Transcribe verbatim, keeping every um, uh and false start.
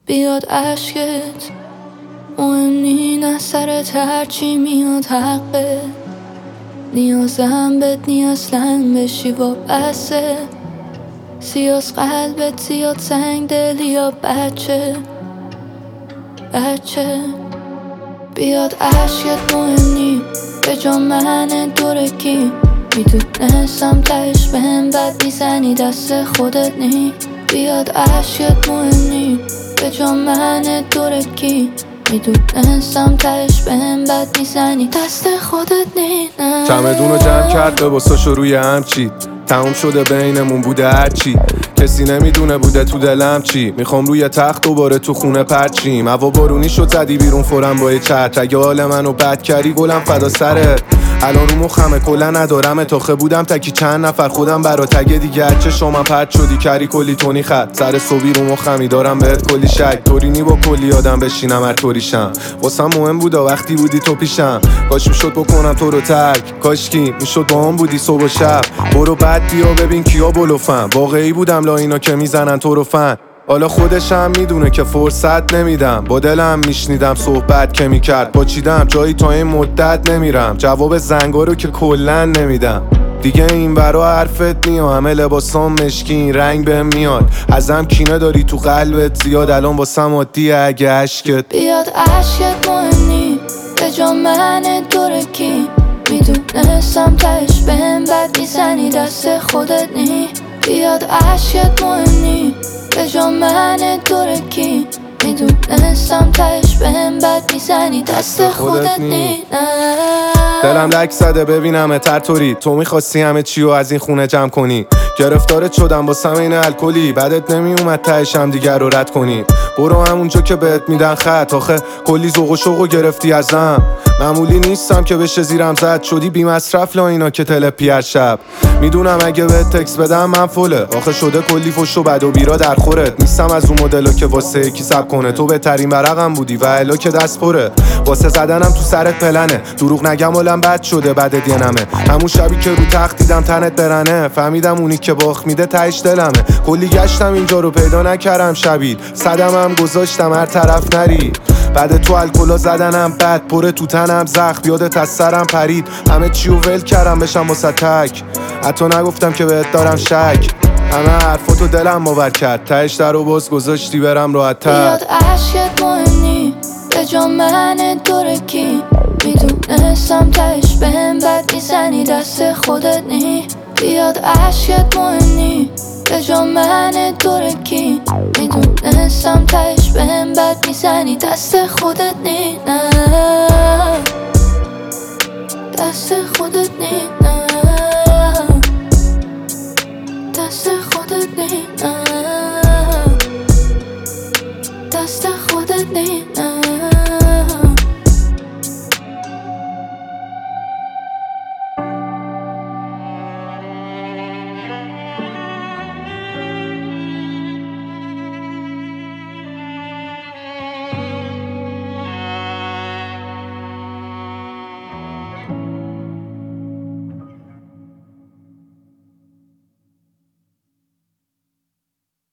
بیاد عشقت مهم نی، نه سرت هرچی میاد حقه. نیازم بهت نی اصلا بشی وابسته. سیاس قلبت زیاد سنگ دلی یا بچه بچه بیاد عشقت مهم نی، به جا من دوره کی. میدونستم تهش بهم بد میزنی، دست خودت نی. بیاد عشقت مهم نی، به جا من دوره کی. میدونستم تهش بهم بد میزنی، دست خودت نی. چمدونو جمع کرد لباساشو روی هم چید. تموم شده بینمون بوده هرچی، کسی نمیدونه بوده تو دلم چی. میخوام روی تخت دوباره تو خونه پرچیم. هوا بارونی شد زدی بیرون فورم با یه چتر. اگه حال منو بد کردی گلم فدا سرت. الان رو مخمه کلا ندارم تاخه بودم تکی چند نفر خودم برا تگه دیگه. هرچه شما پرد شدی کری کلی تونی خط. سر صبحی رو مخمی دارم بهت کلی شک. طورینی با کلی آدم بشینم هر طوریشم. واسم مهم بودا وقتی بودی تو پیشم. کاش میشد بکنم تو رو ترک، کاشکی میشد با هم بودی صبح و شب. برو بعد بیا ببین کیا بلوفم. واقعی بودم لا اینا که میزنن تو رو فن. حالا خودشم میدونه که فرصت نمیدم. با دلم میشنیدم صحبت که میکرد. با چیدم جایی تا این مدت نمیرم. جواب زنگا رو که کلن نمیدم. دیگه این برا حرفت نیا، همه لباسام مشکین رنگ بهم میاد. ازم کینه داری تو قلبت زیاد، الان واسم عادیه اگه عشقت بیاد عشقت مهم نی، به جا من دوره کی. میدونستم تهش بهم بد میزنی، دست خودت نی. بیاد عشقت مهم نی، به جا من دوره کی. میدونستم تهش بهم بد میزنی، دست خودت نی. دلم لک زده ببینم تر طوری. تو میخواستی همه چی رو از این خونه جمع کنی. گرفتارت شدم با سمین الکلی. بعدت نمیومد تهشم دیگر رو رد کنی. برو همونجا که بهت میدن خط. آخه کلی ذوق و شوق گرفتی ازم. معمولی نیستم که بشه زیرم زد. شدی بی مصرف لا اینا که تلپی هر شب. میدونم اگه بهت تکس بدم من فله. آخه شده کلی فش و بد و بیرا در خورت. نیستم از اون مدلا که واسه یکی سب کنه. تو بهترین ورقم بودی و الا که دست پره. واسه زدنم تو سرت پلنه. دروغ نگم حالم بد شده بعدت یه نمه. همون شبی که رو تخت دیدم تنت برنه. فهمیدم اونی که باخت میده تهش دلمه. کلی گشتم اینجا رو پیدا نکردم شبید. صدمم گذاشتم هر طرف نری. بعد تو الکلا زدنم بد پره تو تنم زخم. یادت از سرم پرید. همه چیو ول کردم بشم واسه تک. حتی نگفتم که بهت دارم شک. همه حرفاتو دلم باور کرد. تهش در رو باز گذاشتی برم راحت‌تر. بیاد عشقت مهم نی، به جا من دوره کی. میدونستم تهش بهم بد میزنی، دست خودت نی. بیاد عشقت مهم نی، به جا من دوره کی. میدونستم تهش بهم بد میزنی، دست خودت نی. دست خودت نی.